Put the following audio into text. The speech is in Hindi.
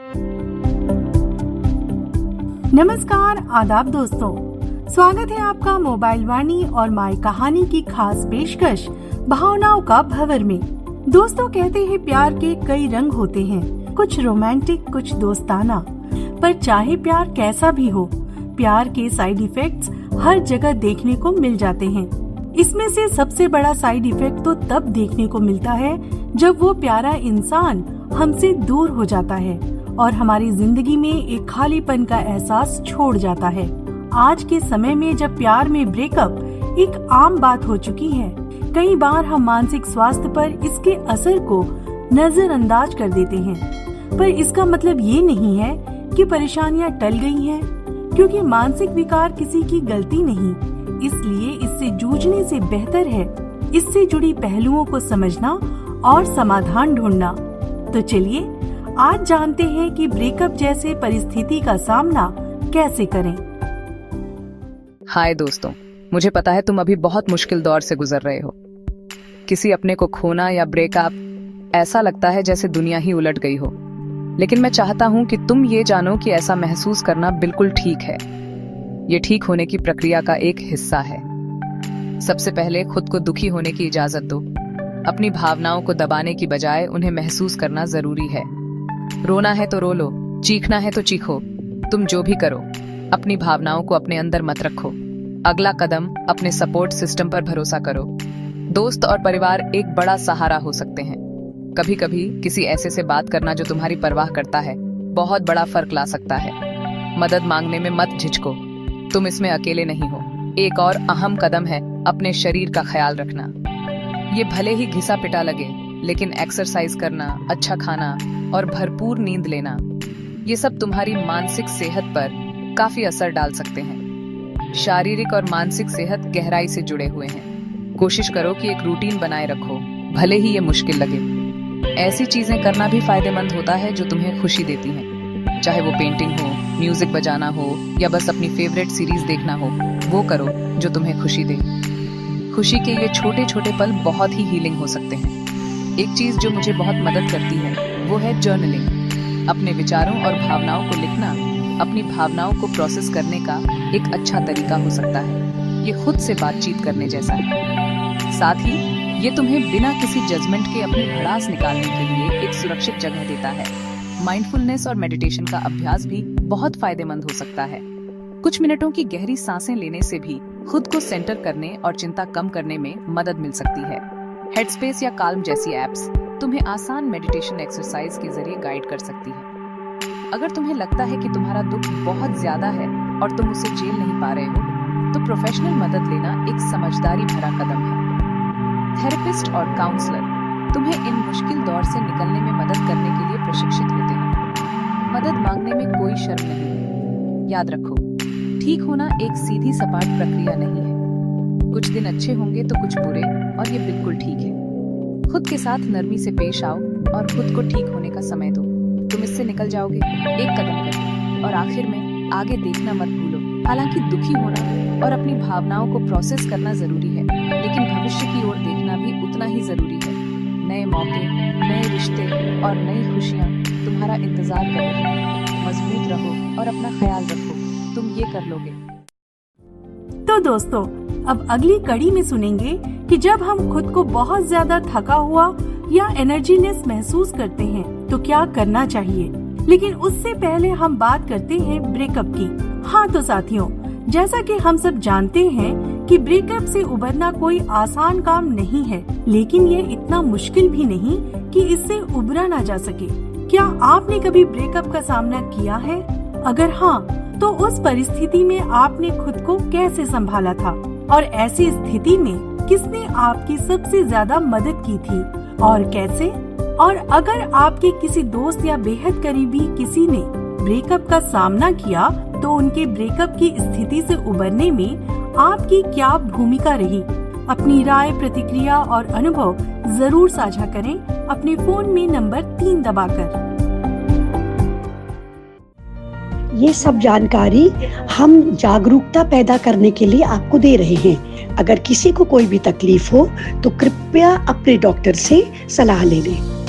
नमस्कार, आदाब दोस्तों, स्वागत है आपका मोबाइल वाणी और माय कहानी की खास पेशकश भावनाओं का भंवर में। दोस्तों, कहते हैं प्यार के कई रंग होते हैं, कुछ रोमांटिक, कुछ दोस्ताना। पर चाहे प्यार कैसा भी हो, प्यार के साइड इफेक्ट्स हर जगह देखने को मिल जाते हैं। इसमें से सबसे बड़ा साइड इफेक्ट तो तब देखने को मिलता है जब वो प्यारा इंसान हमसे दूर हो जाता है और हमारी जिंदगी में एक खालीपन का एहसास छोड़ जाता है। आज के समय में जब प्यार में ब्रेकअप एक आम बात हो चुकी है, कई बार हम मानसिक स्वास्थ्य पर इसके असर को नजरअंदाज कर देते हैं। पर इसका मतलब ये नहीं है कि परेशानियां टल गई हैं, क्योंकि मानसिक विकार किसी की गलती नहीं। इसलिए इससे जूझने से बेहतर है इससे जुड़ी पहलुओं को समझना और समाधान ढूंढना। तो चलिए आज जानते हैं कि ब्रेकअप जैसे परिस्थिति का सामना कैसे करें। हाय दोस्तों, मुझे पता है तुम अभी बहुत मुश्किल दौर से गुजर रहे हो। किसी अपने को खोना या ब्रेकअप, ऐसा लगता है जैसे दुनिया ही उलट गई हो। लेकिन मैं चाहता हूँ कि तुम ये जानो कि ऐसा महसूस करना बिल्कुल ठीक है। ये ठीक होने की प्रक्रिया का एक हिस्सा है। सबसे पहले खुद को दुखी होने की इजाजत दो। अपनी भावनाओं को दबाने की बजाय उन्हें महसूस करना जरूरी है। रोना है तो रो लो, चीखना है तो चीखो। तुम जो भी करो, अपनी भावनाओं को अपने अंदर मत रखो। अगला कदम, अपने सपोर्ट सिस्टम पर भरोसा करो। दोस्त और परिवार एक बड़ा सहारा हो सकते हैं। कभी कभी किसी ऐसे से बात करना जो तुम्हारी परवाह करता है, बहुत बड़ा फर्क ला सकता है। मदद मांगने में मत झिझको, तुम इसमें अकेले नहीं हो। एक और अहम कदम है अपने शरीर का ख्याल रखना। ये भले ही घिसा पिटा लगे, लेकिन एक्सरसाइज करना, अच्छा खाना और भरपूर नींद लेना, ये सब तुम्हारी मानसिक सेहत पर काफी असर डाल सकते हैं। शारीरिक और मानसिक सेहत गहराई से जुड़े हुए हैं। कोशिश करो कि एक रूटीन बनाए रखो, भले ही ये मुश्किल लगे। ऐसी चीजें करना भी फायदेमंद होता है जो तुम्हें खुशी देती हैं। चाहे वो पेंटिंग हो, म्यूजिक बजाना हो या बस अपनी फेवरेट सीरीज देखना हो, वो करो जो तुम्हें खुशी दे। खुशी के ये छोटे छोटे पल बहुत ही हीलिंग हो सकते हैं। एक चीज जो मुझे बहुत मदद करती है वो है जर्नलिंग। अपने विचारों और भावनाओं को लिखना अपनी भावनाओं को प्रोसेस करने का एक अच्छा तरीका हो सकता है। ये खुद से बातचीत करने जैसा है। साथ ही ये तुम्हें बिना किसी जजमेंट के अपनी भड़ास निकालने के लिए एक सुरक्षित जगह देता है। माइंडफुलनेस और मेडिटेशन का अभ्यास भी बहुत फायदेमंद हो सकता है। कुछ मिनटों की गहरी सांसें लेने से भी खुद को सेंटर करने और चिंता कम करने में मदद मिल सकती है। हेडस्पेस या काल्म जैसी एप्स तुम्हें आसान मेडिटेशन एक्सरसाइज के जरिए गाइड कर सकती है। अगर तुम्हें लगता है कि तुम्हारा दुख बहुत ज्यादा है और तुम उसे झेल नहीं पा रहे हो, तो प्रोफेशनल मदद लेना एक समझदारी भरा कदम है। थेरेपिस्ट और काउंसलर तुम्हें इन मुश्किल दौर से निकलने में मदद करने के लिए प्रशिक्षित होते हैं। मदद मांगने में कोई शर्म नहीं है। याद रखो, ठीक होना एक सीधी सपाट प्रक्रिया नहीं है। कुछ दिन अच्छे होंगे तो कुछ बुरे, और ये बिल्कुल ठीक है। खुद के साथ नरमी से पेश आओ और खुद को ठीक होने का समय दो। तुम इससे निकल जाओगे, एक कदम करके। और आखिर में आगे देखना मत भूलो। हालांकि दुखी होना और अपनी भावनाओं को प्रोसेस करना जरूरी है, लेकिन भविष्य की ओर देखना भी उतना ही जरूरी है। नए मौके, नए रिश्ते और नई खुशियाँ तुम्हारा इंतजार कर रही हैं। मजबूत रहो और अपना ख्याल रखो, तुम ये कर लोगे। तो दोस्तों, अब अगली कड़ी में सुनेंगे कि जब हम खुद को बहुत ज्यादा थका हुआ या एनर्जीलेस महसूस करते हैं तो क्या करना चाहिए। लेकिन उससे पहले हम बात करते हैं ब्रेकअप की। हाँ तो साथियों, जैसा कि हम सब जानते हैं कि ब्रेकअप से उबरना कोई आसान काम नहीं है, लेकिन ये इतना मुश्किल भी नहीं कि इससे उबरा ना जा सके। क्या आपने कभी ब्रेकअप का सामना किया है? अगर हाँ, तो उस परिस्थिति में आपने खुद को कैसे संभाला था और ऐसी स्थिति में किसने आपकी सबसे ज्यादा मदद की थी और कैसे? और अगर आपके किसी दोस्त या बेहद करीबी किसी ने ब्रेकअप का सामना किया तो उनके ब्रेकअप की स्थिति से उबरने में आपकी क्या भूमिका रही? अपनी राय, प्रतिक्रिया और अनुभव जरूर साझा करें अपने फोन में नंबर 3 दबाकर। ये सब जानकारी हम जागरूकता पैदा करने के लिए आपको दे रहे हैं। अगर किसी को कोई भी तकलीफ हो तो कृपया अपने डॉक्टर से सलाह ले लें।